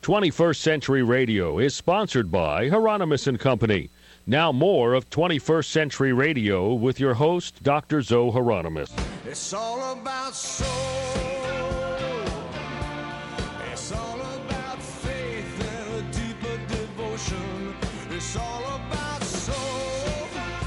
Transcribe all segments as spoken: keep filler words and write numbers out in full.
twenty-first Century Radio is sponsored by Hieronymus and Company. Now more of twenty-first Century Radio with your host, Doctor Zoe Hieronymus. It's all about soul. It's all about faith and a deeper devotion. It's all about soul.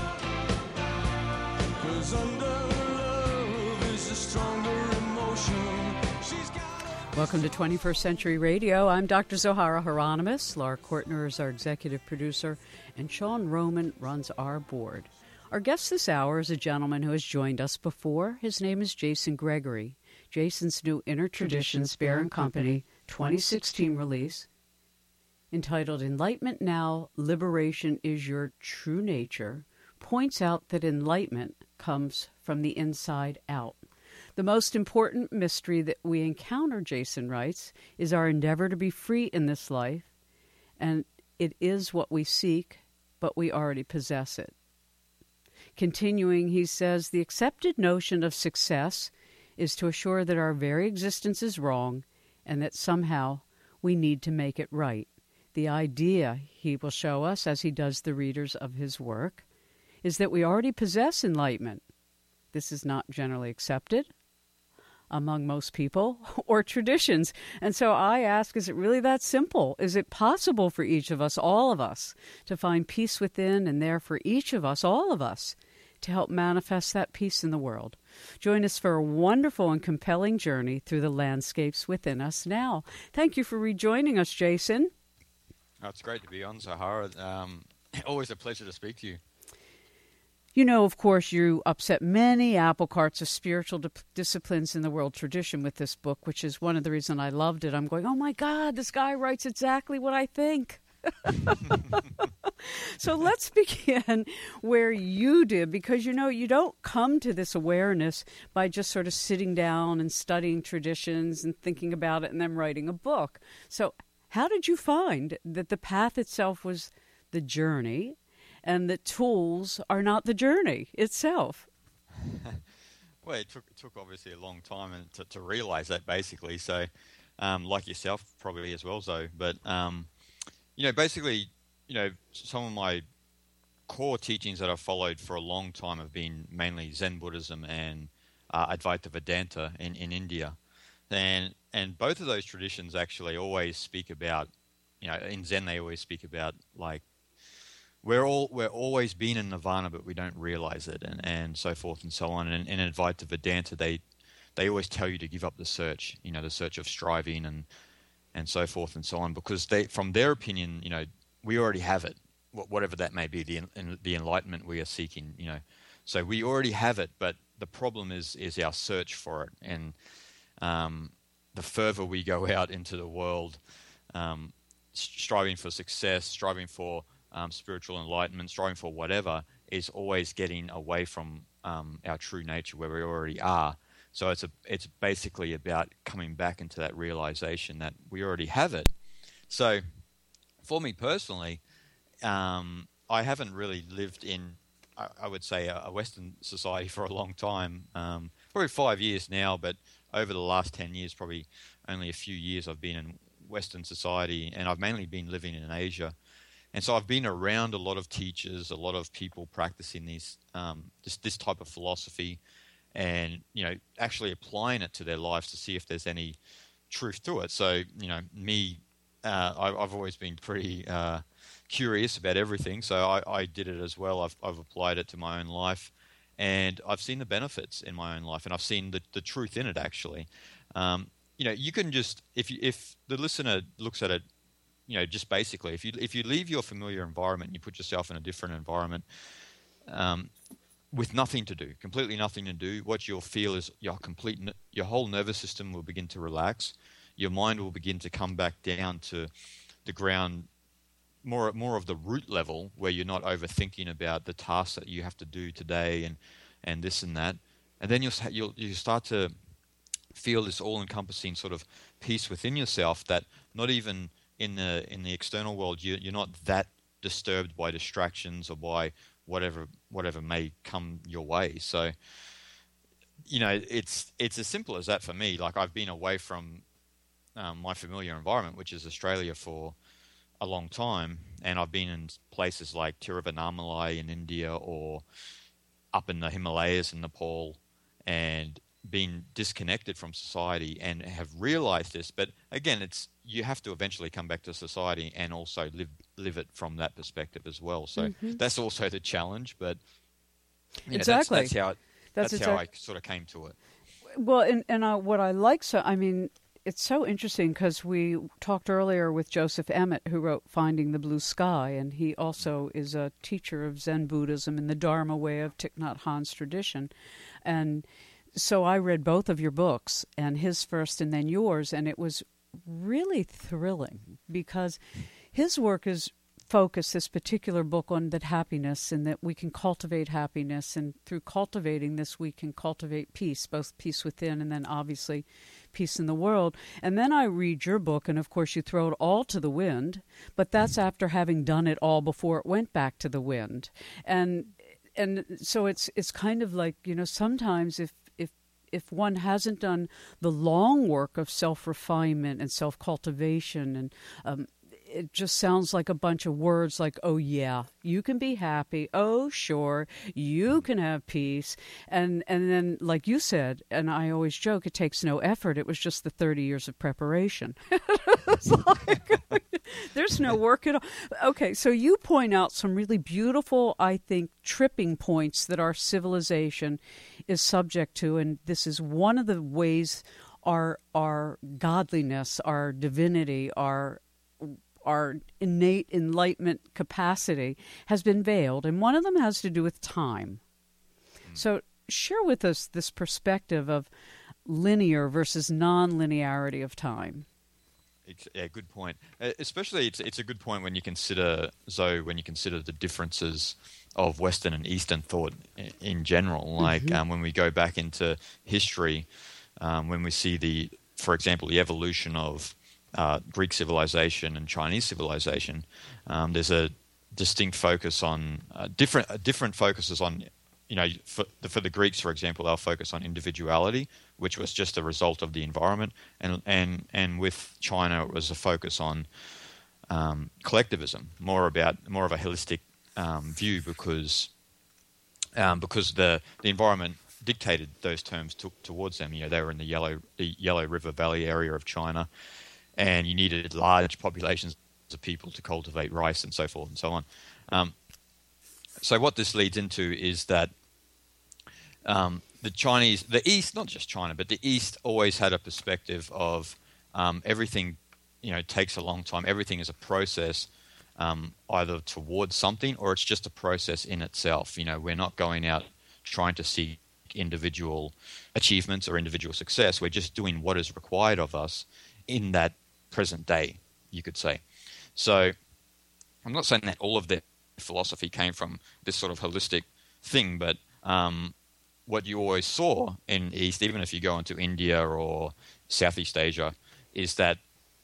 'Cause under love is a stronger emotion. She's got Welcome to twenty-first Century Radio. I'm Doctor Zohara Hieronymus. Laura Kortner is our executive producer, and Sean Roman runs our board. Our guest this hour is a gentleman who has joined us before. His name is Jason Gregory. Jason's new Inner Traditions Bear and Company twenty sixteen release, entitled Enlightenment Now, Liberation is Your True Nature, points out that enlightenment comes from the inside out. The most important mystery that we encounter, Jason writes, is our endeavor to be free in this life, and it is what we seek, but we already possess it. Continuing, he says, the accepted notion of success is to assure that our very existence is wrong and that somehow we need to make it right. The idea, he will show us as he does the readers of his work, is that we already possess enlightenment. This is not generally accepted among most people or traditions. And so I ask, is it really that simple? Is it possible for each of us, all of us, to find peace within and there for each of us, all of us, to help manifest that peace in the world? Join us for a wonderful and compelling journey through the landscapes within us now. Thank you for rejoining us, Jason. Oh, it's great to be on, Sahara. Um, always a pleasure to speak to you. You know, of course, you upset many apple carts of spiritual di- disciplines in the world tradition with this book, which is one of the reasons I loved it. I'm going, oh, my God, this guy writes exactly what I think. So let's begin where you did, because, you know, you don't come to this awareness by just sort of sitting down and studying traditions and thinking about it and then writing a book. So how did you find that the path itself was the journey, and the tools are not the journey itself? Well, it took, it took obviously a long time and to, to realize that, basically. So, um, like yourself, probably as well, Zoe. But, um, you know, basically, you know, some of my core teachings that I've followed for a long time have been mainly Zen Buddhism and uh, Advaita Vedanta in, in India. And, and both of those traditions actually always speak about, you know, in Zen they always speak about, like, We're all we're always been in nirvana, but we don't realize it, and, and so forth and so on. And in Advaita Vedanta, they they always tell you to give up the search, you know, the search of striving and and so forth and so on, because they, from their opinion, you know, we already have it, whatever that may be, the the enlightenment we are seeking, you know. So we already have it, but the problem is is our search for it, and um, the further we go out into the world, um, striving for success, striving for Um, spiritual enlightenment, striving for whatever, is always getting away from um, our true nature where we already are. So it's a, it's basically about coming back into that realization that we already have it. So for me personally, um, I haven't really lived in, I, I would say, a, a Western society for a long time, um, probably five years now, but over the last ten years, probably only a few years I've been in Western society, and I've mainly been living in Asia. And so I've been around a lot of teachers, a lot of people practicing these, um, this, this type of philosophy, and, you know, actually applying it to their lives to see if there's any truth to it. So, you know, me, uh, I, I've always been pretty uh, curious about everything. So I, I did it as well. I've, I've applied it to my own life, and I've seen the benefits in my own life, and I've seen the, the truth in it, actually. Um, you know, you can just, if you, if the listener looks at it, you know, just basically, if you if you leave your familiar environment and you put yourself in a different environment, um, with nothing to do, completely nothing to do, what you'll feel is your complete, your whole nervous system will begin to relax. Your mind will begin to come back down to the ground, more more of the root level, where you're not overthinking about the tasks that you have to do today and and this and that, and then you'll you'll you start to feel this all-encompassing sort of peace within yourself that not even in the in the external world, you, you're not that disturbed by distractions or by whatever whatever may come your way. So, you know, it's it's as simple as that for me. Like, I've been away from um, my familiar environment, which is Australia, for a long time, and I've been in places like Tiruvannamalai in India or up in the Himalayas in Nepal, and been disconnected from society and have realized this. But again, it's you have to eventually come back to society and also live live it from that perspective as well. So mm-hmm. that's also the challenge. But yeah, exactly, that's, that's how it, that's, that's exact- how I sort of came to it. Well, and and uh, what I like, so I mean, it's so interesting because we talked earlier with Joseph Emmett, who wrote Finding the Blue Sky, and he also is a teacher of Zen Buddhism in the Dharma way of Thich Nhat Hanh's tradition. And so I read both of your books, and his first and then yours, and it was really thrilling because his work is focused, this particular book, on that happiness, and that we can cultivate happiness, and through cultivating this we can cultivate peace, both peace within and then obviously peace in the world. And then I read your book, and of course you throw it all to the wind, but that's after having done it all before it went back to the wind. And and so it's it's kind of like, you know, sometimes if if if one hasn't done the long work of self-refinement and self-cultivation, and um, it just sounds like a bunch of words like, oh, yeah, you can be happy. Oh, sure, you can have peace. And and then, like you said, and I always joke, it takes no effort. It was just the thirty years of preparation. It's like, there's no work at all. Okay, so you point out some really beautiful, I think, tripping points that our civilization is subject to. And this is one of the ways our our godliness, our divinity, our our innate enlightenment capacity has been veiled, and one of them has to do with time. Mm. So share with us this perspective of linear versus non-linearity of time. It's, yeah, good point. Uh, especially, it's it's a good point when you consider, Zoe, when you consider the differences of Western and Eastern thought in, in general. Like mm-hmm. um, when we go back into history, um, when we see the, for example, the evolution of Uh, Greek civilization and Chinese civilization, um, there's a distinct focus on uh, different uh, different focuses on, you know, for the, for the Greeks, for example, they'll focus on individuality, which was just a result of the environment, and and and with China it was a focus on um, collectivism, more about more of a holistic um, view, because um, because the the environment dictated those terms to, towards them. You know, they were in the Yellow the Yellow River Valley area of China, and you needed large populations of people to cultivate rice and so forth and so on. Um, so what this leads into is that um, the Chinese, the East, not just China, but the East always had a perspective of um, everything, you know, takes a long time. Everything is a process, um, either towards something or it's just a process in itself. You know, we're not going out trying to seek individual achievements or individual success. We're just doing what is required of us in that present day, you could say. So I'm not saying that all of their philosophy came from this sort of holistic thing, but um, what you always saw in East, even if you go into India or Southeast Asia, is that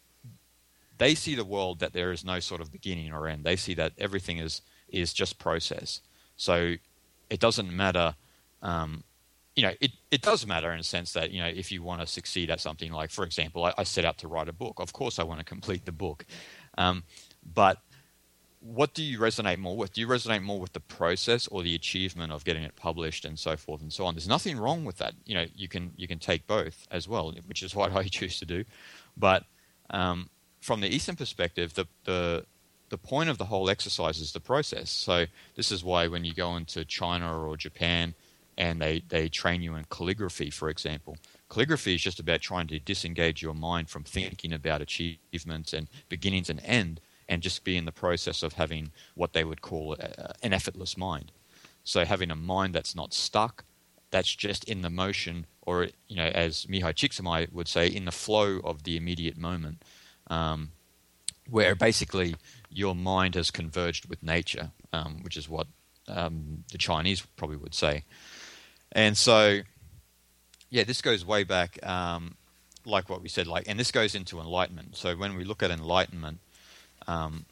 they see the world that there is no sort of beginning or end. They see that everything is is just process. So it doesn't matter. Um, You know, it, it does matter in a sense that, you know, if you want to succeed at something, like, for example, I, I set out to write a book. Of course I want to complete the book. Um, but what do you resonate more with? Do you resonate more with the process or the achievement of getting it published and so forth and so on? There's nothing wrong with that. You know, you can you can take both as well, which is what I choose to do. But um, from the Eastern perspective, the, the the point of the whole exercise is the process. So this is why when you go into China or Japan, and they, they train you in calligraphy, for example. Calligraphy is just about trying to disengage your mind from thinking about achievements and beginnings and end, and just be in the process of having what they would call a, an effortless mind. So having a mind that's not stuck, that's just in the motion, or, you know, as Mihai Csikszentmihalyi would say, in the flow of the immediate moment, um, where basically your mind has converged with nature, um, which is what um, the Chinese probably would say. And so, yeah, this goes way back, um, like what we said, like, and this goes into enlightenment. So when we look at enlightenment, um,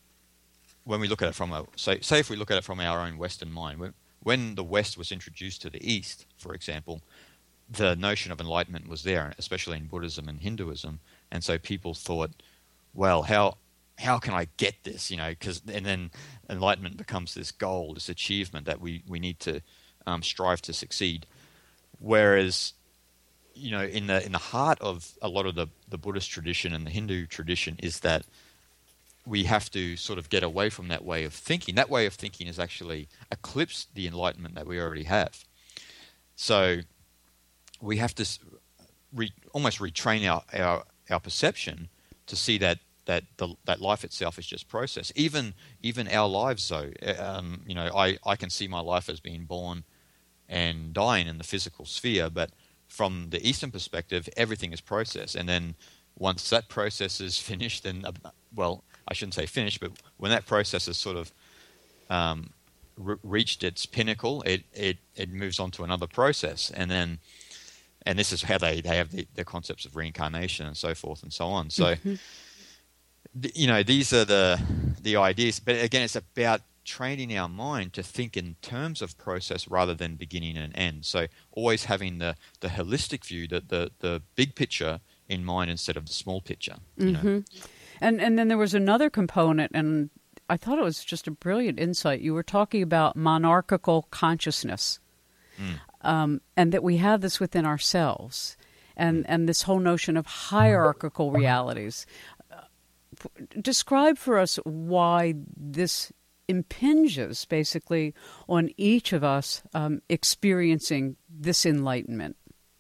when we look at it from a, say, say if we look at it from our own Western mind, when, when the West was introduced to the East, for example, the notion of enlightenment was there, especially in Buddhism and Hinduism, And so people thought, well, how how can I get this? You know, because and then enlightenment becomes this goal, this achievement that we we need to um, strive to succeed. Whereas, you know, in the in the heart of a lot of the, the Buddhist tradition and the Hindu tradition is that we have to sort of get away from that way of thinking. That way of thinking has actually eclipsed the enlightenment that we already have. So we have to re, almost retrain our, our, our perception to see that that the, that life itself is just process. Even even our lives, though, um, you know, I, I can see my life as being born and dying in the physical sphere, but from the Eastern perspective, everything is process. And then once that process is finished, then, uh, well, I shouldn't say finished, but when that process has sort of um, re- reached its pinnacle, it, it, it moves on to another process. And then, and this is how they, they have the, the concepts of reincarnation and so forth and so on. So, Mm-hmm. th- you know, these are the the ideas. But again, it's about training our mind to think in terms of process rather than beginning and end. So always having the, the holistic view, the, the, the big picture in mind instead of the small picture. You Mm-hmm. know? And and then there was another component, and I thought it was just a brilliant insight. You were talking about monarchical consciousness, Mm. um, and that we have this within ourselves, and, and this whole notion of hierarchical realities. Uh, p- describe for us why this impinges basically on each of us um, experiencing this enlightenment.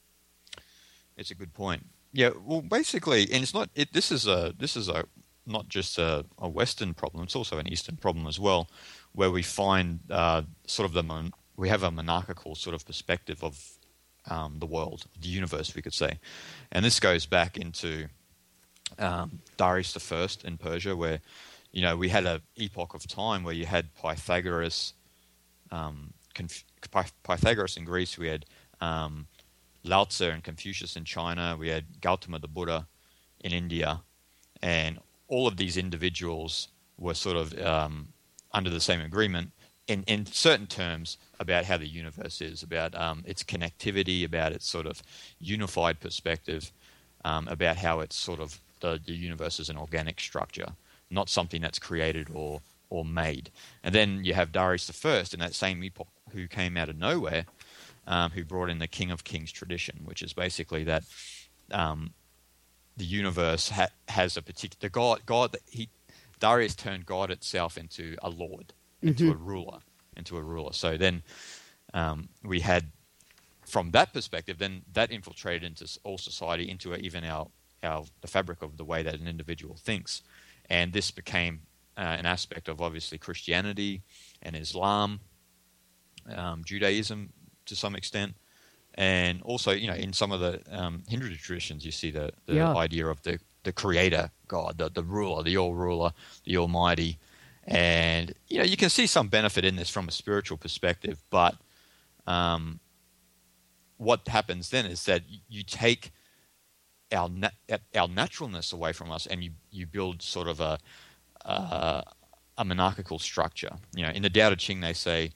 It's a good point. Yeah, well, basically, and it's not. It, this is a this is a not just a, a Western problem. It's also an Eastern problem as well, where we find uh, sort of the mon- we have a monarchical sort of perspective of um, the world, the universe, we could say, and this goes back into um, Darius the First in Persia, where you know we had a epoch of time where you had Pythagoras, um, Conf- Pythagoras in Greece. We had um, Lao Tzu and Confucius in China. We had Gautama the Buddha in India. And all of these individuals were sort of um, under the same agreement in, in certain terms about how the universe is, about um, its connectivity, about its sort of unified perspective, um, about how it's sort of the, the universe is an organic structure, not something that's created or, or made. And then you have Darius the First in that same epoch who came out of nowhere, Um, who brought in the King of Kings tradition, which is basically that um, the universe ha- has a particular God. God, he Darius turned God itself into a lord, into Mm-hmm. a ruler, into a ruler. So then um, we had, from that perspective, then that infiltrated into all society, into even our our the fabric of the way that an individual thinks, and this became uh, an aspect of obviously Christianity and Islam, um, Judaism, to some extent, and also, you know, in some of the um, Hindu traditions, you see the, the Yeah. idea of the, the creator God, the, the ruler, the all-ruler, the almighty, and, you know, you can see some benefit in this from a spiritual perspective, but um, what happens then is that you take our na- our naturalness away from us, and you, you build sort of a, uh, a monarchical structure. You know, in the Tao Te Ching, they say,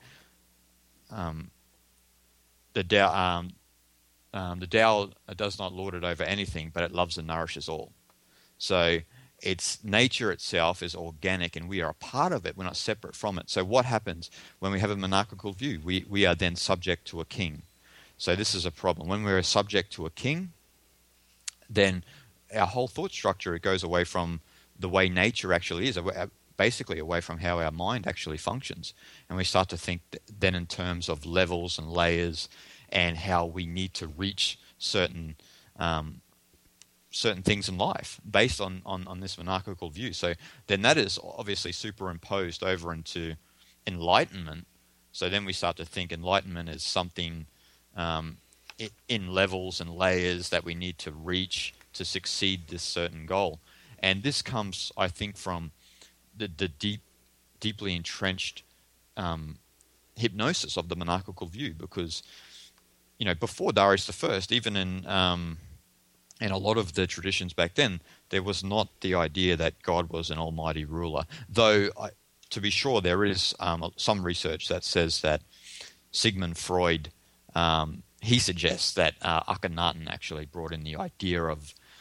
um, The Tao, um, um, the Tao does not lord it over anything, but it loves and nourishes all. So its nature itself is organic, and we are a part of it. We're not separate from it. So what happens when we have a monarchical view? We we are then subject to a king. So this is a problem. When we're subject to a king, then our whole thought structure, it goes away from the way nature actually is, basically away from how our mind actually functions. And we start to think then in terms of levels and layers and how we need to reach certain um, certain things in life based on, on, on this monarchical view. So then that is obviously superimposed over into enlightenment. So then we start to think enlightenment is something um, in levels and layers that we need to reach to succeed this certain goal. And this comes, I think, from the, the deep, deeply entrenched um, hypnosis of the monarchical view, because, you know, before Darius the First, even in um, in a lot of the traditions back then, there was not the idea that God was an almighty ruler. Though, I, to be sure, there is um, some research that says that Sigmund Freud, um, he suggests that uh, Akhenaten actually brought in the idea of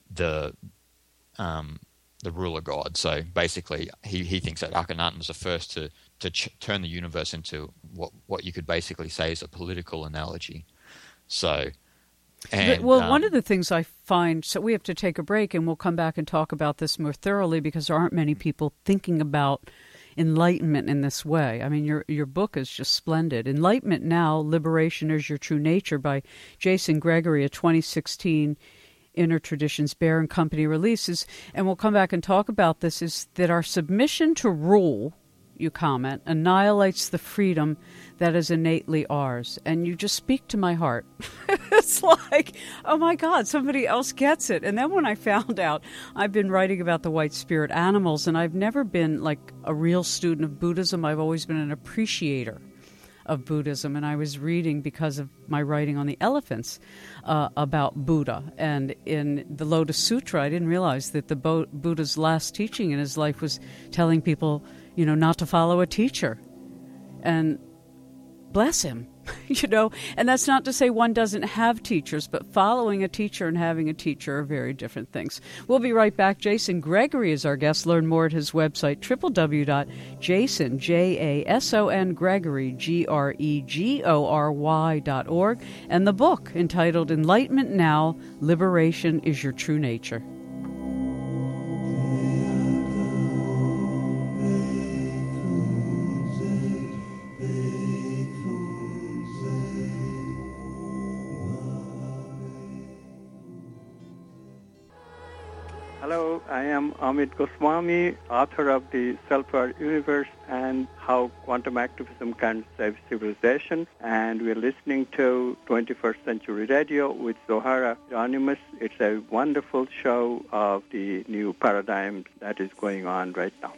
the um, the ruler god. So basically, he, he thinks that Akhenaten was the first to to ch- turn the universe into what what you could basically say is a political analogy. So, and, well, um, one of the things I find, so we have to take a break, and we'll come back and talk about this more thoroughly because there aren't many people thinking about enlightenment in this way. I mean, your your book is just splendid. Enlightenment Now, Liberation is Your True Nature by Jason Gregory, a twenty sixteen Inner Traditions Bear and Company releases, and we'll come back and talk about this, is that our submission to rule, you comment, annihilates the freedom that is innately ours. And you just speak to my heart. It's like, oh my God, somebody else gets it. And then when I found out, I've been writing about the white spirit animals, and I've never been like a real student of Buddhism. I've always been an appreciator of Buddhism, and I was reading, because of my writing on the elephants, uh, about Buddha. And in the Lotus Sutra, I didn't realize that the Bo- Buddha's last teaching in his life was telling people, you know, not to follow a teacher. And bless him, you know. And that's not to say one doesn't have teachers, but following a teacher and having a teacher are very different things. We'll be right back. Jason Gregory is our guest. Learn more at his website, w w w dot jason, J A S O N, Gregory, G R E G O R Y dot org, and the book entitled Enlightenment Now, Liberation is Your True Nature. Hello, I am Amit Goswami, author of The Self-Aware Universe and How Quantum Activism Can Save Civilization, and we're listening to twenty-first Century Radio with Zohara Hieronymus. It's a wonderful show of the new paradigm that is going on right now.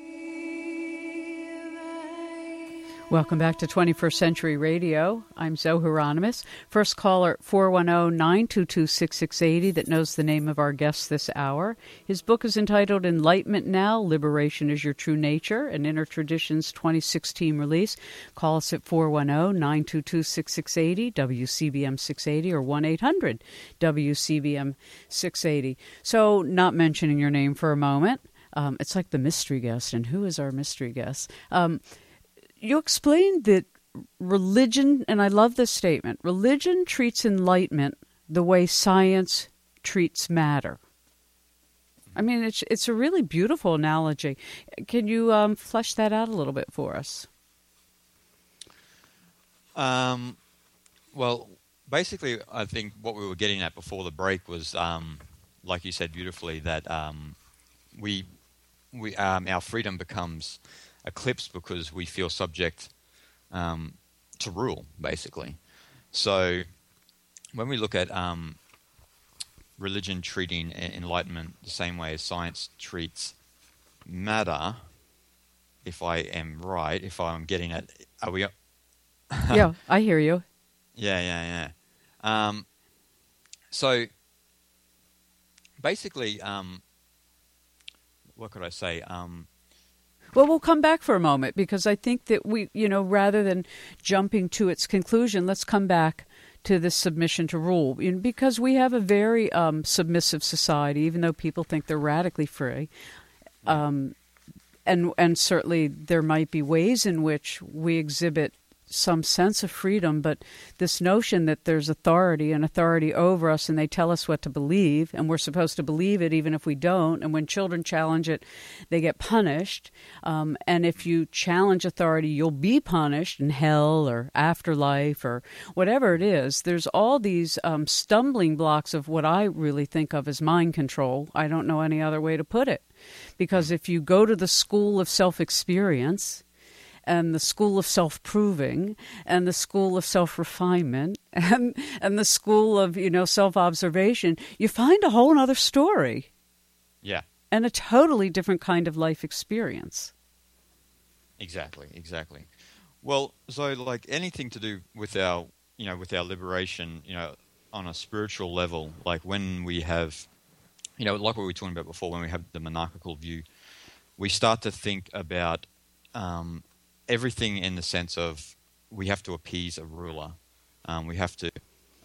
Welcome back to twenty-first Century Radio. I'm Zoe Hieronymus. First caller, four one zero, nine two two, six six eight zero, that knows the name of our guest this hour. His book is entitled Enlightenment Now, Liberation is Your True Nature, an Inner Traditions twenty sixteen release. Call us at four one zero, nine two two, six six eight zero, W C B M six eighty, or one eight hundred, W C B M six eighty. So, not mentioning your name for a moment, um, it's like the mystery guest, and who is our mystery guest? Um You explained that religion, and I love this statement, religion treats enlightenment the way science treats matter. I mean, it's it's a really beautiful analogy. Can you um, flesh that out a little bit for us? Um, well, basically, I think what we were getting at before the break was, um, like you said beautifully, that um, we we um, our freedom becomes eclipsed because we feel subject um, to rule, basically. So when we look at um, religion treating enlightenment the same way as science treats matter, if I am right, if I'm getting at, are we? Yeah, I hear you. Yeah, yeah, yeah. Um, so basically, um, what could I say? Um, Well, we'll come back for a moment, because I think that we, you know, rather than jumping to its conclusion, let's come back to this submission to rule, because we have a very um, submissive society, even though people think they're radically free. Um, and and certainly there might be ways in which we exhibit some sense of freedom, but this notion that there's authority and authority over us, and they tell us what to believe, and we're supposed to believe it even if we don't, and when children challenge it, they get punished, um, and if you challenge authority, you'll be punished in hell or afterlife or whatever it is. There's all these um, stumbling blocks of what I really think of as mind control. I don't know any other way to put it, because if you go to the school of self-experience and the school of self-proving, and the school of self-refinement, and and the school of, you know, self-observation, you find a whole other story. Yeah. And a totally different kind of life experience. Exactly, exactly. Well, so like anything to do with our, you know, with our liberation, you know, on a spiritual level, like when we have, you know, like what we were talking about before, when we have the monarchical view, we start to think about um, everything in the sense of we have to appease a ruler. Um, we have to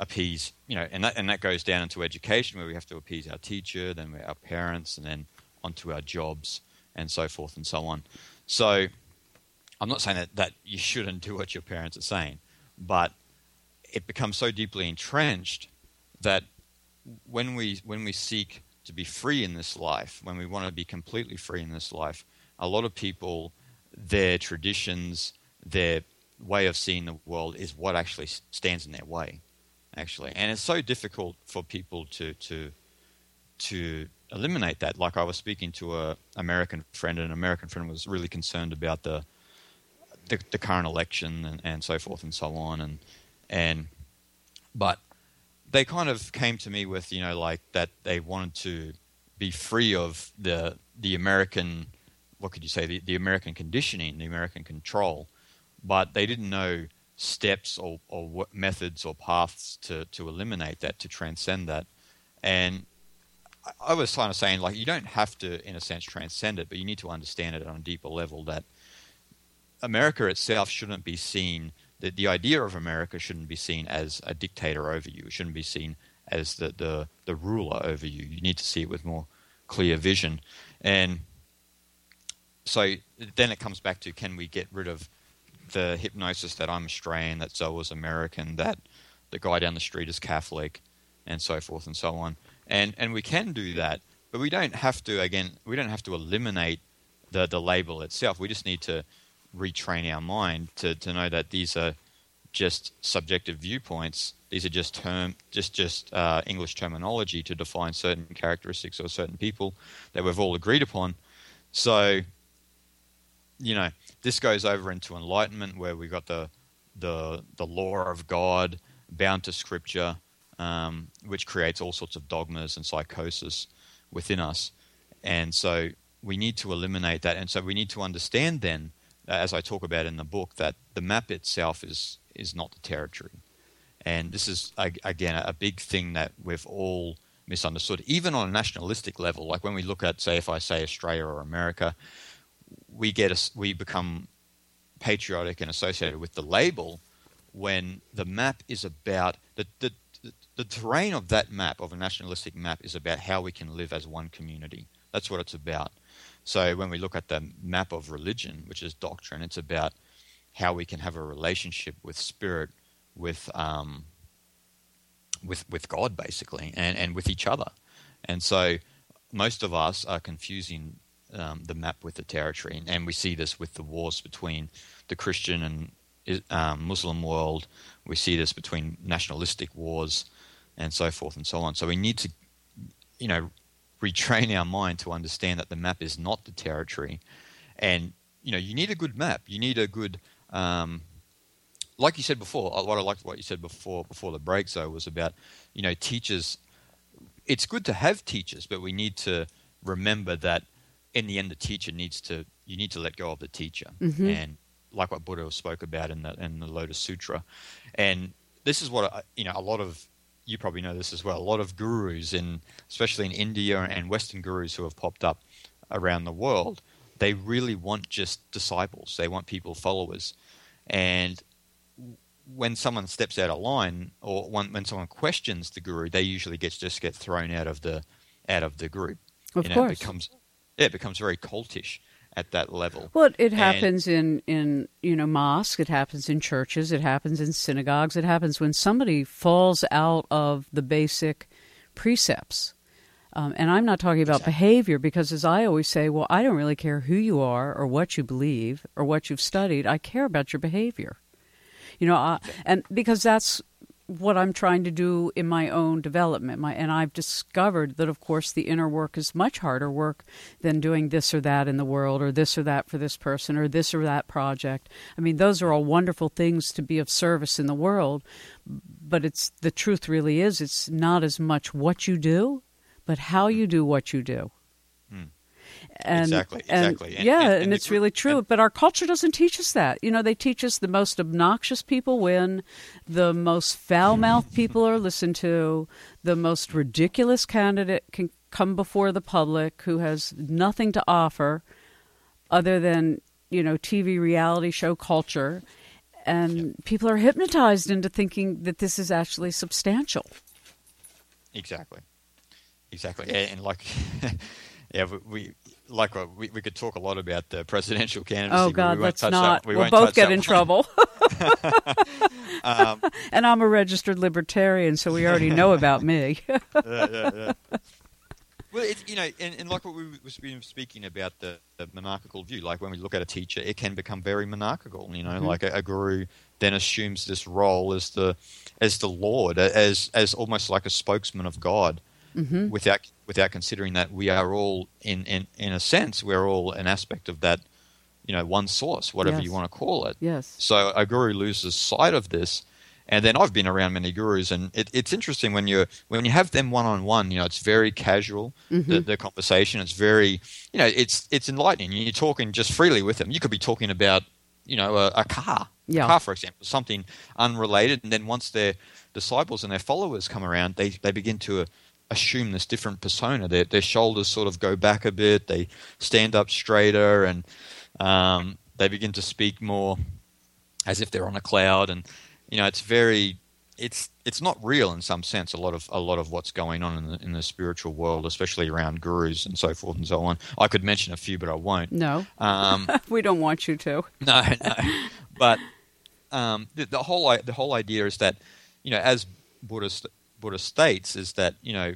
appease, you know, and that and that goes down into education, where we have to appease our teacher, then our parents, and then onto our jobs, and so forth and so on. So I'm not saying that, that you shouldn't do what your parents are saying, but it becomes so deeply entrenched that when we when we seek to be free in this life, when we want to be completely free in this life, a lot of people, their traditions, their way of seeing the world is what actually stands in their way, actually. And it's so difficult for people to to to eliminate that. Like, I was speaking to a American friend, and an American friend was really concerned about the the, the current election and, and so forth and so on, and and but they kind of came to me with, you know, like that they wanted to be free of the the American, what could you say, the, the American conditioning, the American control, but they didn't know steps or, or what methods or paths to, to eliminate that, to transcend that. And I was kind of saying, like, you don't have to, in a sense, transcend it, but you need to understand it on a deeper level, that America itself shouldn't be seen, the, the idea of America shouldn't be seen as a dictator over you. It shouldn't be seen as the, the, the ruler over you. You need to see it with more clear vision. And so then it comes back to, can we get rid of the hypnosis that I'm Australian, that Zoa's American, that the guy down the street is Catholic, and so forth and so on. And and we can do that, but we don't have to, again, we don't have to eliminate the, the label itself. We just need to retrain our mind to, to know that these are just subjective viewpoints. These are just term, just just uh, English terminology to define certain characteristics or certain people that we've all agreed upon. So, you know, this goes over into enlightenment, where we got the the the law of God bound to Scripture, um, which creates all sorts of dogmas and psychosis within us. And so we need to eliminate that. And so we need to understand then, as I talk about in the book, that the map itself is is not the territory. And this is, again, a big thing that we've all misunderstood, even on a nationalistic level. Like when we look at, say, if I say Australia or America, we get a, we become patriotic and associated with the label, when the map is about the, the the terrain of that map, of a nationalistic map, is about how we can live as one community. That's what it's about. So when we look at the map of religion, which is doctrine, it's about how we can have a relationship with spirit, with um, with with God, basically, and, and with each other. And so most of us are confusing um, the map with the territory, and we see this with the wars between the Christian and um, Muslim world. We see this between nationalistic wars and so forth and so on. So we need to, you know, retrain our mind to understand that the map is not the territory. And, you know, you need a good map. You need a good, um, like you said before, what I liked what you said before, before the break, so was about, you know, teachers. It's good to have teachers, but we need to remember that in the end, the teacher needs to, you need to let go of the teacher. Mm-hmm. And like what Buddha spoke about in the, in the Lotus Sutra. And this is what, you know, a lot of, you probably know this as well, a lot of gurus, in, especially in India and Western gurus who have popped up around the world, they really want just disciples. They want people, followers. And when someone steps out of line, or when, when someone questions the guru, they usually get just get thrown out of the out of the group. Of you know, course. It becomes, yeah, it becomes very cultish at that level. Well, it happens and, in, in, you know, mosques, it happens in churches, it happens in synagogues, it happens when somebody falls out of the basic precepts. Um, and I'm not talking about exactly. behavior, because as I always say, well, I don't really care who you are or what you believe or what you've studied. I care about your behavior. You know, I, and because that's what I'm trying to do in my own development. My, and I've discovered that, of course, the inner work is much harder work than doing this or that in the world, or this or that for this person, or this or that project. I mean, those are all wonderful things to be of service in the world, but it's the truth really is it's not as much what you do, but how you do what you do. Hmm. And, exactly, and, exactly. And, yeah, and, and, and it's group, really true. and, but our culture doesn't teach us that. You know, they teach us the most obnoxious people win, the most foul-mouthed people are listened to, the most ridiculous candidate can come before the public who has nothing to offer other than, you know, T V reality show culture. and Yep. people are hypnotized into thinking that this is actually substantial. Exactly. Exactly. And, and like, yeah, we, we like uh, we, we could talk a lot about the presidential candidacy. Oh but God, we won't let's touch not. That, we we'll won't both touch get that in one. trouble. um, And I'm a registered libertarian, so we already know about me. yeah, yeah, yeah. Well, it's, you know, and, and like what we was been speaking about the, the monarchical view, like when we look at a teacher, it can become very monarchical. You know, Mm-hmm. like a, a guru then assumes this role as the as the Lord, as as almost like a spokesman of God, Mm-hmm. without without considering that we are all in, in in a sense we're all an aspect of that, you know, one source, whatever Yes. you want to call it. Yes. So a guru loses sight of this. And then I've been around many gurus, and it, it's interesting when you when you have them one on one. You know, it's very casual. Mm-hmm. The, the conversation, it's very, you know, it's it's enlightening. You're talking just freely with them. You could be talking about, you know, a, a car, Yeah. a car, for example, something unrelated. And then once their disciples and their followers come around, they they begin to uh, assume this different persona. Their their shoulders sort of go back a bit. They stand up straighter, and um, they begin to speak more as if they're on a cloud. And you know, it's very, it's it's not real in some sense. A lot of a lot of what's going on in the in the spiritual world, especially around gurus and so forth and so on. I could mention a few, but I won't. No, Um, we don't want you to. no, no. But um, the, the whole i- the whole idea is that, you know, as Buddha st- Buddha states, is that, you know,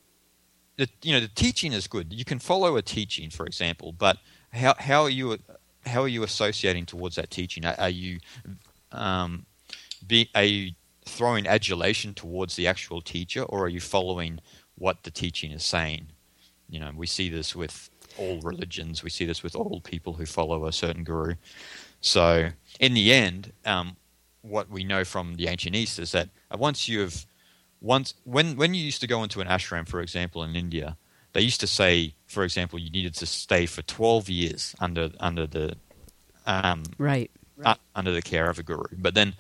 the you know the teaching is good. You can follow a teaching, for example, but how how are you how are you associating towards that teaching? Are, are you um, be, are you throwing adulation towards the actual teacher, or are you following what the teaching is saying? You know, we see this with all religions. We see this with all people who follow a certain guru. So, in the end, um, what we know from the ancient East is that once you've once when when you used to go into an ashram, for example, in India, they used to say, for example, you needed to stay for twelve years under under the um, Right. uh, under the care of a guru. But then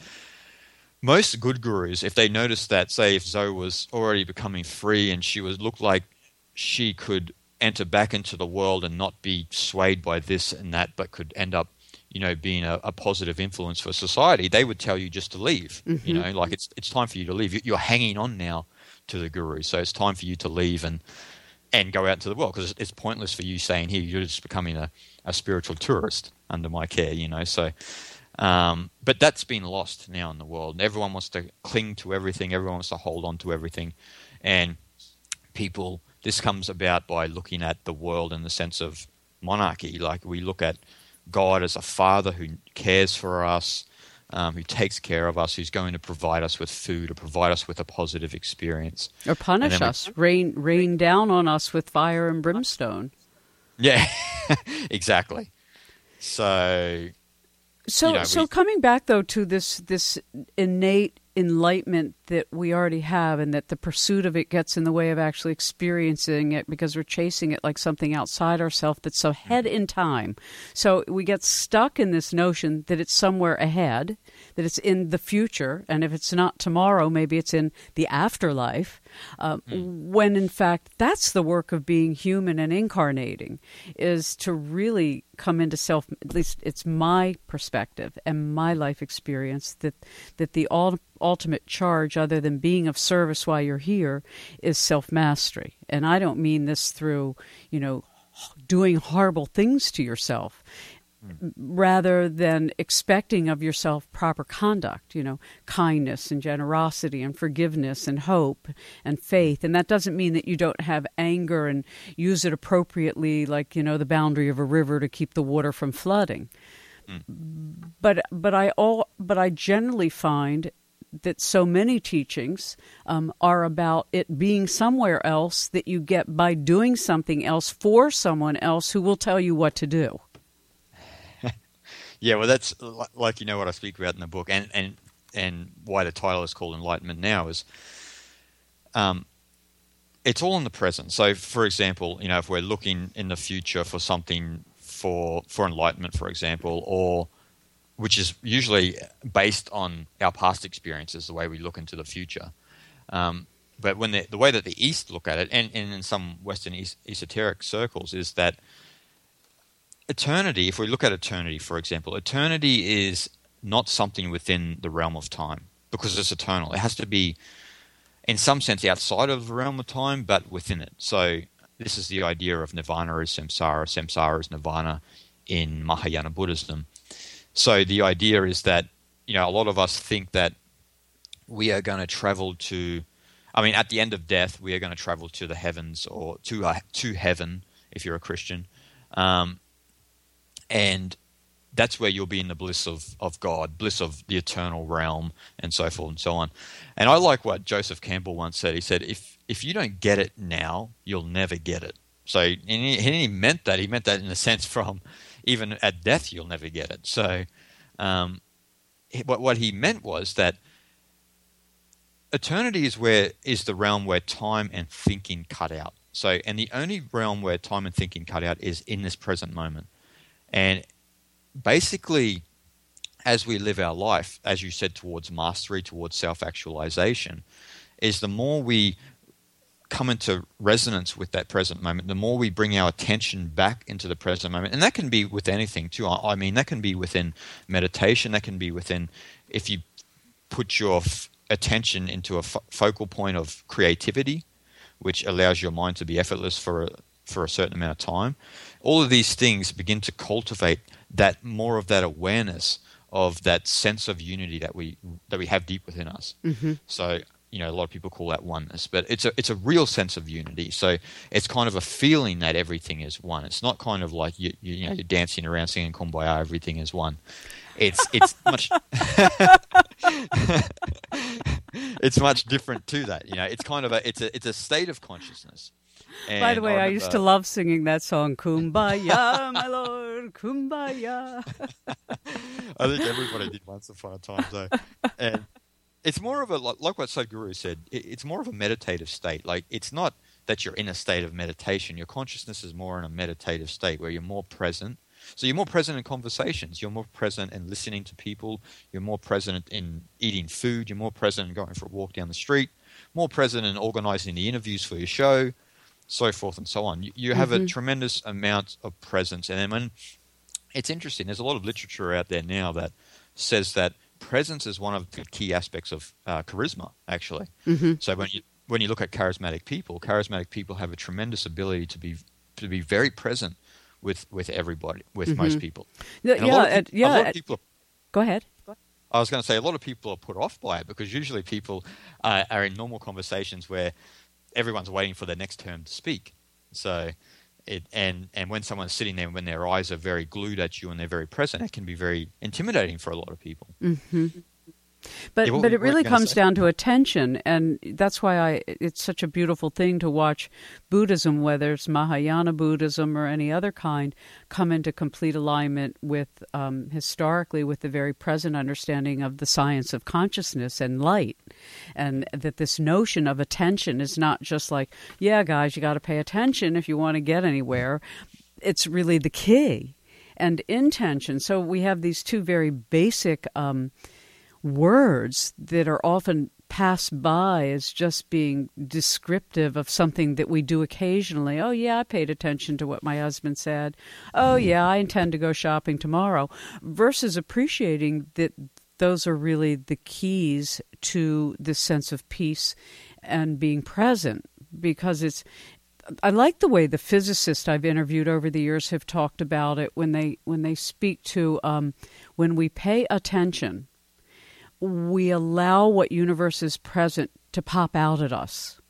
most good gurus, if they noticed that, say, if Zoe was already becoming free and she was looked like she could enter back into the world and not be swayed by this and that, but could end up, you know, being a, a positive influence for society, they would tell you just to leave. Mm-hmm. You know, like it's it's time for you to leave. You- You're hanging on now to the guru, so it's time for you to leave and and go out into the world, because it's pointless for you staying here. You're just becoming a, a spiritual tourist under my care, you know. So, um, but that's been lost now in the world. Everyone wants to cling to everything. Everyone wants to hold on to everything, and people. This comes about by looking at the world in the sense of monarchy. Like we look at God as a father who cares for us, um, who takes care of us, who's going to provide us with food or provide us with a positive experience. Or punish And then we- us, rain rain down on us with fire and brimstone. Yeah, exactly. So, So, You know, so we- coming back though to this this innate enlightenment that we already have, and that the pursuit of it gets in the way of actually experiencing it because we're chasing it like something outside ourselves that's ahead in time. So we get stuck in this notion that it's somewhere ahead, that it's in the future, and if it's not tomorrow, maybe it's in the afterlife. Um, When in fact that's the work of being human and incarnating, is to really come into self. At least it's my perspective and my life experience that that the ul- ultimate charge, other than being of service while you're here, is self-mastery. And I don't mean this through, you know, doing horrible things to yourself, rather than expecting of yourself proper conduct, you know, kindness and generosity and forgiveness and hope and faith. And that doesn't mean that you don't have anger and use it appropriately, like, you know, the boundary of a river to keep the water from flooding. But but I all but I generally find that so many teachings um, are about it being somewhere else that you get by doing something else for someone else who will tell you what to do. yeah, well, that's li- like, you know, what I speak about in the book, and and and why the title is called Enlightenment Now is, um, it's all in the present. So, for example, you know, if we're looking in the future for something for for enlightenment, for example, or which is usually based on our past experiences, the way we look into the future. Um, but when the, the way that the East look at it, and, and in some Western es- esoteric circles, is that eternity, if we look at eternity, for example, eternity is not something within the realm of time, because it's eternal. It has to be, in some sense, outside of the realm of time, but within it. So this is the idea of nirvana is samsara. Samsara is nirvana in Mahayana Buddhism. So the idea is that, you know, a lot of us think that we are going to travel to, I mean, at the end of death, we are going to travel to the heavens or to uh, to heaven if you're a Christian. Um, and that's where you'll be in the bliss of, of God, bliss of the eternal realm, and so forth and so on. And I like what Joseph Campbell once said. He said, if if you don't get it now, you'll never get it. So and he, he meant that. He meant that in a sense from even at death, you'll never get it. So um, what what he meant was that eternity is where is the realm where time and thinking cut out. So, and the only realm where time and thinking cut out is in this present moment. And basically, as we live our life, as you said, towards mastery, towards self-actualization, is the more we come into resonance with that present moment, the more we bring our attention back into the present moment. And that can be with anything too. I mean, that can be within meditation. That can be within, if you put your f- attention into a f- focal point of creativity, which allows your mind to be effortless for a, for a certain amount of time. All of these things begin to cultivate that more of that awareness of that sense of unity that we that we have deep within us. Mm-hmm. So, you know, a lot of people call that oneness, but it's a it's a real sense of unity. So it's kind of a feeling that everything is one. It's not kind of like you you, you know you're dancing around singing Kumbaya, everything is one. It's it's much it's much different to that. You know, it's kind of a it's a it's a state of consciousness. And by the way, I, remember, used to love singing that song, Kumbaya, my lord, Kumbaya. I think everybody did once upon a time, though. And it's more of a, like what Sadhguru said, it's more of a meditative state. Like, it's not that you're in a state of meditation. Your consciousness is more in a meditative state where you're more present. So you're more present in conversations. You're more present in listening to people. You're more present in eating food. You're more present in going for a walk down the street. More present in organizing the interviews for your show, so forth and so on. You, you have mm-hmm. a tremendous amount of presence. And then when it's interesting, there's a lot of literature out there now that says that presence is one of the key aspects of uh, charisma, actually. Mm-hmm. So when you when you look at charismatic people, charismatic people have a tremendous ability to be to be very present with, with everybody, with mm-hmm. most people. Yeah, and a lot of, uh, people, yeah. a lot of people are, Go ahead. I was going to say a lot of people are put off by it because usually people uh, are in normal conversations where everyone's waiting for their next term to speak. So, it and and when someone's sitting there, when their eyes are very glued at you and they're very present, it can be very intimidating for a lot of people. Mm-hmm. But yeah, what, but it really comes say? down to attention, and that's why I it's such a beautiful thing to watch Buddhism, whether it's Mahayana Buddhism or any other kind, come into complete alignment with um, historically with the very present understanding of the science of consciousness and light, and that this notion of attention is not just like, yeah, guys, you got to pay attention if you want to get anywhere. It's really the key, and intention. So we have these two very basic Um, words that are often passed by as just being descriptive of something that we do occasionally. Oh, yeah, I paid attention to what my husband said. Oh, yeah, I intend to go shopping tomorrow. Versus appreciating that those are really the keys to this sense of peace and being present. Because it's, I like the way the physicists I've interviewed over the years have talked about it when they when they speak to um, when we pay attention, we allow what universe is present to pop out at us.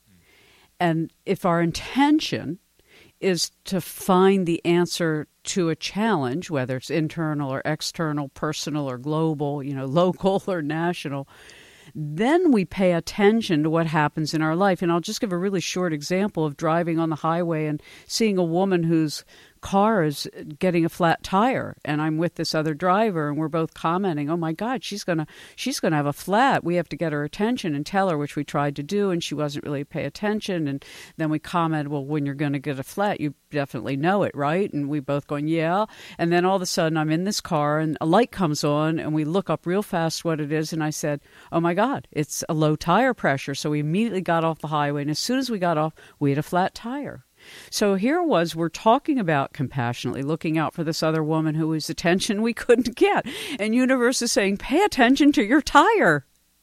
And if our intention is to find the answer to a challenge, whether it's internal or external, personal or global, you know, local or national, then we pay attention to what happens in our life. And I'll just give a really short example of driving on the highway and seeing a woman whose car is getting a flat tire, and I'm with this other driver, and we're both commenting, oh my God, she's gonna she's gonna have a flat. We have to get her attention and tell her, which we tried to do, and she wasn't really pay attention. And then we commented, well, when you're going to get a flat, you definitely know it, right? And we both going, yeah. And then all of a sudden I'm in this car and a light comes on, and we look up real fast what it is, and I said, oh my God, it's a low tire pressure. So we immediately got off the highway, and as soon as we got off, we had a flat tire. So here was, we're talking about compassionately looking out for this other woman who was attention we couldn't get. And universe is saying, pay attention to your tire.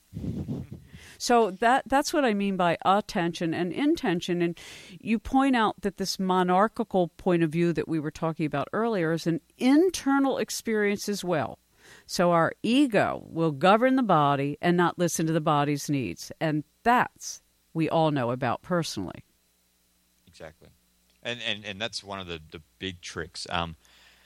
So that that's what I mean by attention and intention. And you point out that this monarchical point of view that we were talking about earlier is an internal experience as well. So our ego will govern the body and not listen to the body's needs. And that's, we all know about personally. Exactly. And and, and that's one of the, the big tricks. Um,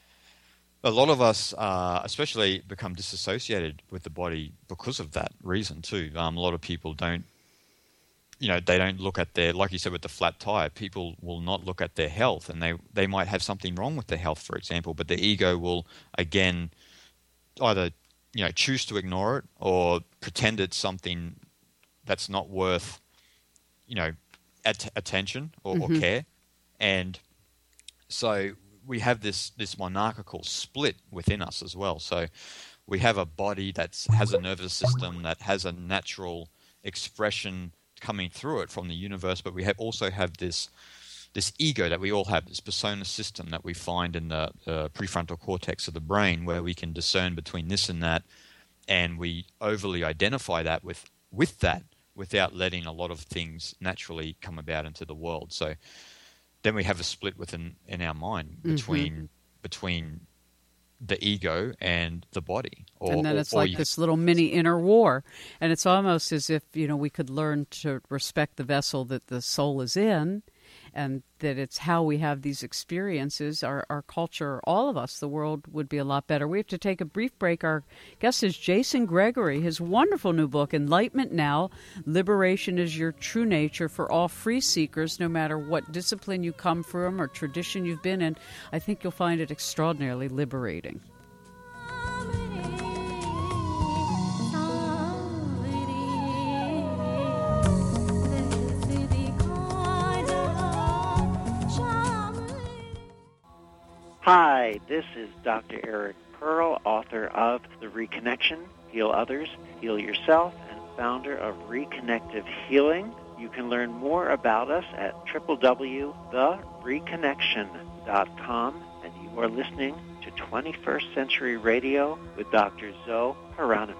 a lot of us, uh, especially, become disassociated with the body because of that reason too. Um, a lot of people don't, you know, they don't look at their, like you said with the flat tire, people will not look at their health, and they, they might have something wrong with their health, for example, but the ego will, again, either, you know, choose to ignore it or pretend it's something that's not worth, you know, at- attention or, mm-hmm. or care. And so we have this, this monarchical split within us as well. So we have a body that has a nervous system that has a natural expression coming through it from the universe, but we have also have this this ego that we all have, this persona system that we find in the, the prefrontal cortex of the brain, where we can discern between this and that, and we overly identify that with with that without letting a lot of things naturally come about into the world. So then we have a split within in our mind between mm-hmm. between the ego and the body. Or, and then or, it's like this little mini inner war. And it's almost as if, you know, we could learn to respect the vessel that the soul is in, and that it's how we have these experiences. Our, our culture, all of us, the world would be a lot better. We have to take a brief break. Our guest is Jason Gregory. His wonderful new book, Enlightenment Now, Liberation is Your True Nature, for all free seekers, no matter what discipline you come from or tradition you've been in. I think you'll find it extraordinarily liberating. Hi, this is Doctor Eric Pearl, author of The Reconnection, Heal Others, Heal Yourself, and founder of Reconnective Healing. You can learn more about us at w w w dot the reconnection dot com, and you are listening to twenty-first Century Radio with Doctor Zoe Hieronymus.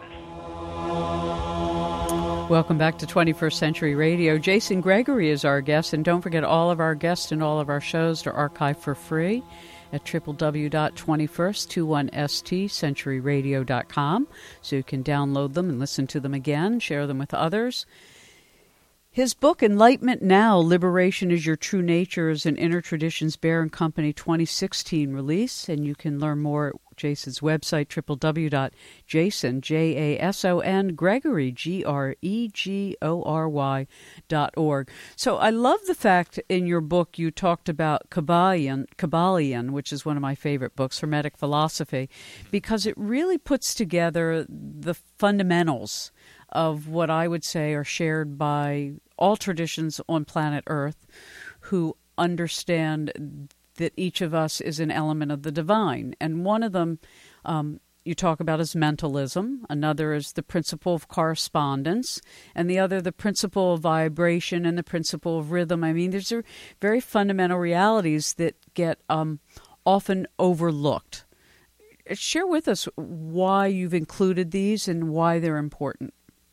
Welcome back to twenty-first Century Radio. Jason Gregory is our guest, and don't forget, all of our guests and all of our shows are archived for free at w w w dot twenty-first twenty-one s t century radio dot com, so you can download them and listen to them again, share them with others. His book, Enlightenment Now, Liberation is Your True Nature, is an Inner Traditions Bear and Company twenty sixteen release, and you can learn more at Jason's website, w w w dot jason, J A S O N, Gregory, G R E G O R Y, dot org. So I love the fact in your book you talked about Kabbalion, Kabbalion, which is one of my favorite books, Hermetic Philosophy, because it really puts together the fundamentals of what I would say are shared by all traditions on planet Earth who understand that each of us is an element of the divine. And one of them um, you talk about is mentalism. Another is the principle of correspondence. And the other, the principle of vibration and the principle of rhythm. I mean, these are very fundamental realities that get um, often overlooked. Share with us why you've included these and why they're important.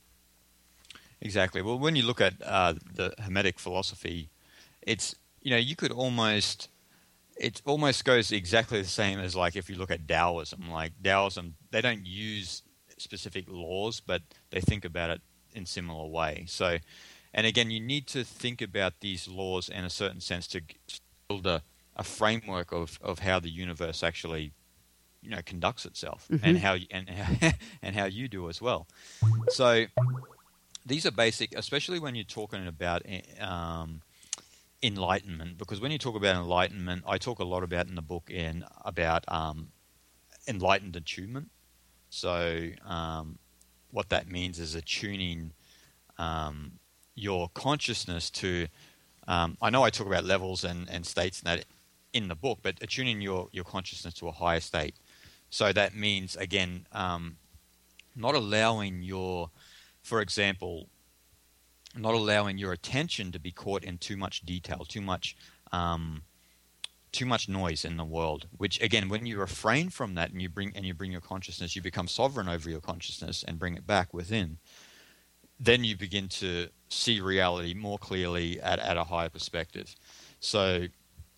Exactly. Well, when you look at uh, the Hermetic philosophy, it's, you know, you could almost, it almost goes exactly the same as, like, if you look at Taoism. Like, Taoism, they don't use specific laws, but they think about it in similar way. So, and again, you need to think about these laws in a certain sense to build a, a framework of, of how the universe actually, you know, conducts itself, mm-hmm. and how and and how you do as well. So these are basic, especially when you're talking about um, enlightenment, because when you talk about enlightenment, I talk a lot about in the book in about um, enlightened attunement. So um, what that means is attuning um, your consciousness to. Um, I know I talk about levels and, and states and that in the book, but attuning your, your consciousness to a higher state. So that means, again, um, not allowing your, for example, not allowing your attention to be caught in too much detail, too much um, too much noise in the world. Which again, when you refrain from that and you bring and you bring your consciousness, you become sovereign over your consciousness and bring it back within. Then you begin to see reality more clearly at, at a higher perspective. So,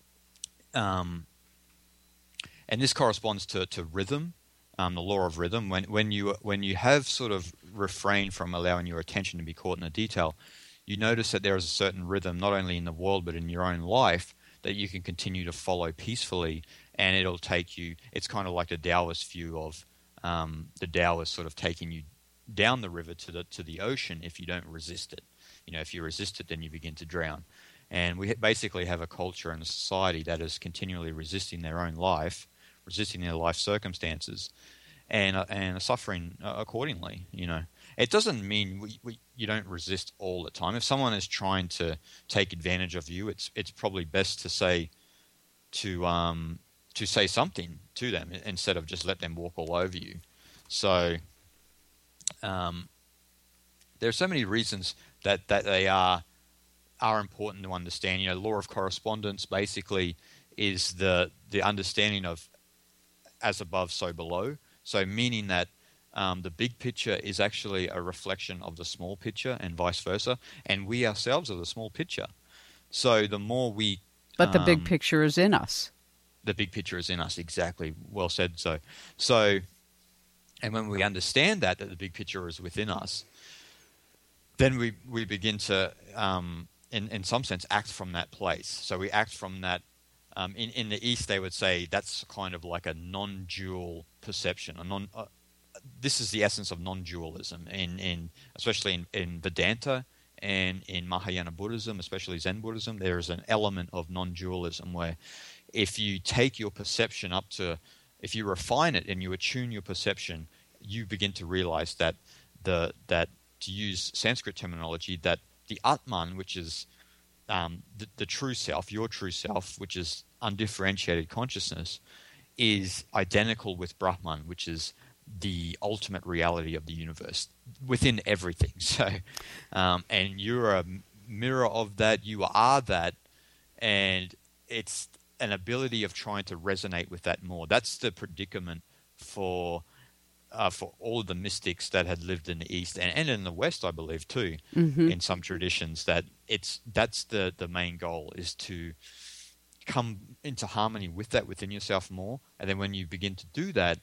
um, and this corresponds to, to rhythm, um, the law of rhythm. When when you when you have sort of refrained from allowing your attention to be caught in the detail, you notice that there is a certain rhythm, not only in the world but in your own life, that you can continue to follow peacefully, and it'll take you. It's kind of like the Taoist view of um, the Tao is sort of taking you down the river to the to the ocean if you don't resist it. You know, if you resist it, then you begin to drown. And we basically have a culture and a society that is continually resisting their own life, resisting their life circumstances, and uh, and suffering uh, accordingly. You know, it doesn't mean we, we you don't resist all the time. If someone is trying to take advantage of you, it's it's probably best to say to um to say something to them instead of just let them walk all over you. So. Um, there are so many reasons that, that they are are important to understand. You know, law of correspondence basically is the the understanding of as above, so below. So meaning that um, the big picture is actually a reflection of the small picture and vice versa, and we ourselves are the small picture. So the more we... But the um, big picture is in us. The big picture is in us, exactly. Well said. So, so... And when we understand that, that the big picture is within us, then we, we begin to, um, in, in some sense, act from that place. So we act from that. Um, in, in the East, they would say that's kind of like a non-dual perception. A non, uh, this is the essence of non-dualism, in, in, especially in, in Vedanta and in Mahayana Buddhism, especially Zen Buddhism. There is an element of non-dualism where if you take your perception up to... If you refine it and you attune your perception, you begin to realize that the that to use Sanskrit terminology, that the Atman, which is um, the, the true self, your true self, which is undifferentiated consciousness, is identical with Brahman, which is the ultimate reality of the universe within everything. So, um, and you're a mirror of that. You are that, and it's an ability of trying to resonate with that more. That's the predicament for uh, for all of the mystics that had lived in the East and, and in the West, I believe, too, mm-hmm. in some traditions, that it's that's the, the main goal, is to come into harmony with that within yourself more. And then when you begin to do that,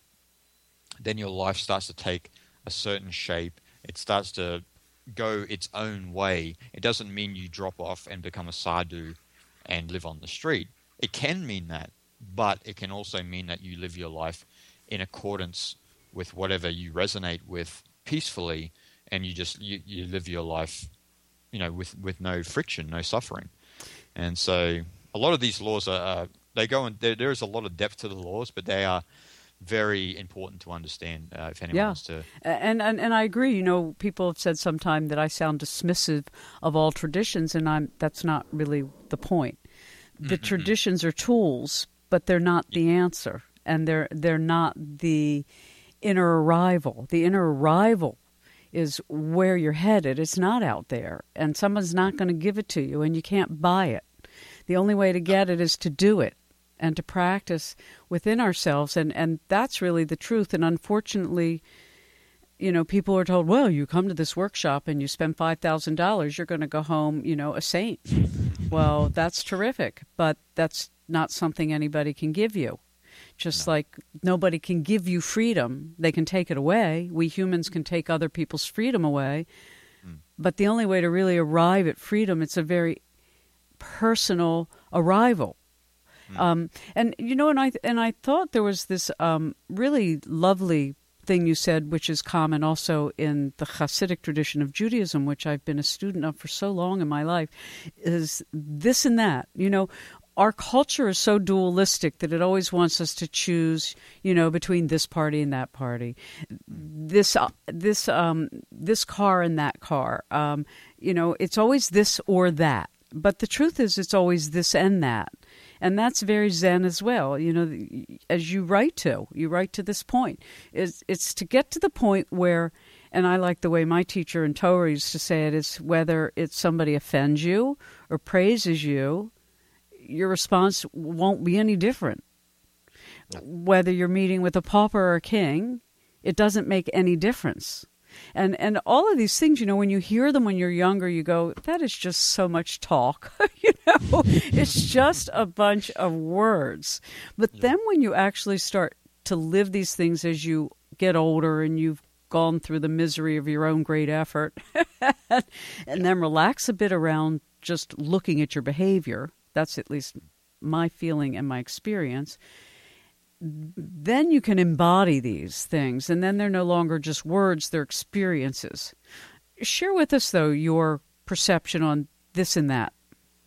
then your life starts to take a certain shape. It starts to go its own way. It doesn't mean you drop off and become a sadhu and live on the street. It can mean that, but it can also mean that you live your life in accordance with whatever you resonate with peacefully, and you just you, you live your life, you know, with, with no friction, no suffering. And so a lot of these laws are uh, they go and there, there is a lot of depth to the laws, but they are very important to understand uh, if anyone yeah. wants to. And, and and I agree. You know, people have said sometime that I sound dismissive of all traditions, and I'm that's not really the point. The mm-hmm. traditions are tools, but they're not the answer, and they're they're not the inner arrival. The inner arrival is where you're headed. It's not out there, and someone's not going to give it to you, and you can't buy it. The only way to get it is to do it and to practice within ourselves, and, and that's really the truth. And unfortunately, you know, people are told, well, you come to this workshop and you spend five thousand dollars, you're going to go home, you know, a saint. Well, that's terrific, but that's not something anybody can give you. Just no. like nobody can give you freedom. They can take it away. We humans can take other people's freedom away. Mm. But the only way to really arrive at freedom, it's a very personal arrival. Mm. Um, and, you know, and I, and I thought there was this um, really lovely thing you said, which is common also in the Hasidic tradition of Judaism, which I've been a student of for so long in my life, is this and that. You know, our culture is so dualistic that it always wants us to choose, you know, between this party and that party, this uh, this um, this car and that car. Um, you know, it's always this or that. But the truth is, it's always this and that. And that's very Zen as well. You know, as you write to, you write to this point. It's, it's to get to the point where, and I like the way my teacher in Torah used to say it, is whether it's somebody offends you or praises you, your response won't be any different. Whether you're meeting with a pauper or a king, it doesn't make any difference. And and all of these things, you know, when you hear them when you're younger, you go, that is just so much talk. You know, it's just a bunch of words. But yeah. then when you actually start to live these things as you get older and you've gone through the misery of your own great effort and yeah. then relax a bit around just looking at your behavior, that's at least my feeling and my experience, then you can embody these things, and then they're no longer just words, they're experiences. Share with us, though, your perception on this and that.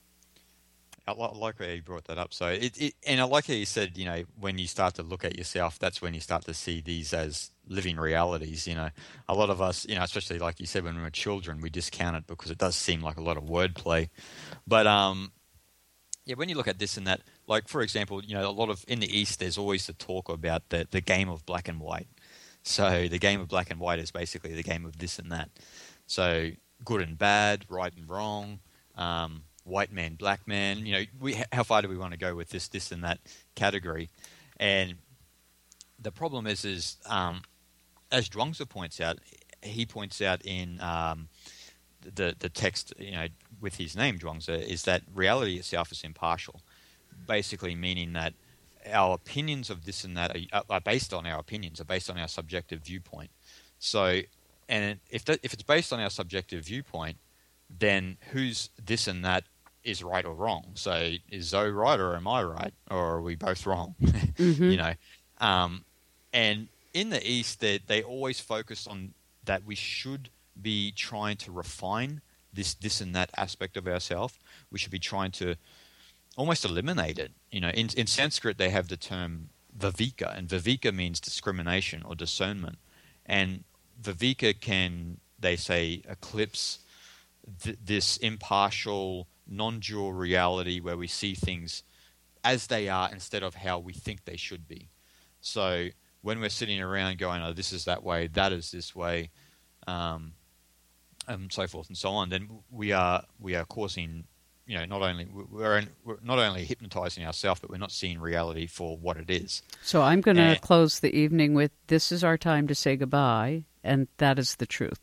I like how you brought that up. So, it, it, and I like how you said, you know, when you start to look at yourself, that's when you start to see these as living realities. You know, a lot of us, you know, especially like you said, when we were children, we discount it because it does seem like a lot of wordplay. But, um, yeah, when you look at this and that, like, for example, you know, a lot of, in the East, there's always the talk about the, the game of black and white. So the game of black and white is basically the game of this and that. So good and bad, right and wrong, um, white man, black man, you know, we, how far do we want to go with this, this and that category? And the problem is, is um, as Zhuangzi points out, he points out in um, the the text, you know, with his name, Zhuangzi, is that reality itself is impartial, basically meaning that our opinions of this and that are, are based on our opinions, are based on our subjective viewpoint. So, and if that, if it's based on our subjective viewpoint, then who's this and that is right or wrong? So is Zoe right or am I right? Or are we both wrong? Mm-hmm. You know, um, and in the East, they, they always focus on that we should be trying to refine this, this and that aspect of ourselves. We should be trying to almost eliminate it. You know, in, in Sanskrit, they have the term viveka, and viveka means discrimination or discernment. And viveka can, they say, eclipse th- this impartial, non-dual reality where we see things as they are instead of how we think they should be. So when we're sitting around going, oh, this is that way, that is this way, um, and so forth and so on, then we are we are causing, you know, not only we're, we're not only hypnotizing ourselves, but we're not seeing reality for what it is. So I'm going to close the evening with, this is our time to say goodbye, and that is the truth.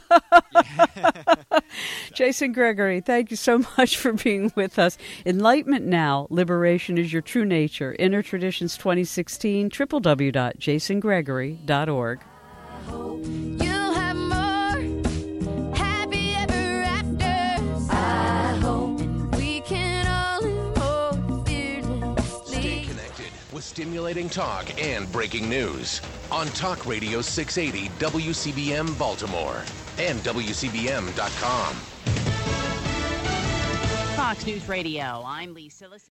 Jason Gregory, thank you so much for being with us. Enlightenment Now, Liberation is Your True Nature, Inner Traditions twenty sixteen, w w w dot jason gregory dot org. You'll have more happy ever after. I hope we can all live more fearlessly. Stay connected with stimulating talk and breaking news on Talk Radio six eighty W C B M Baltimore and W C B M dot com. Fox News Radio, I'm Lisa Listen.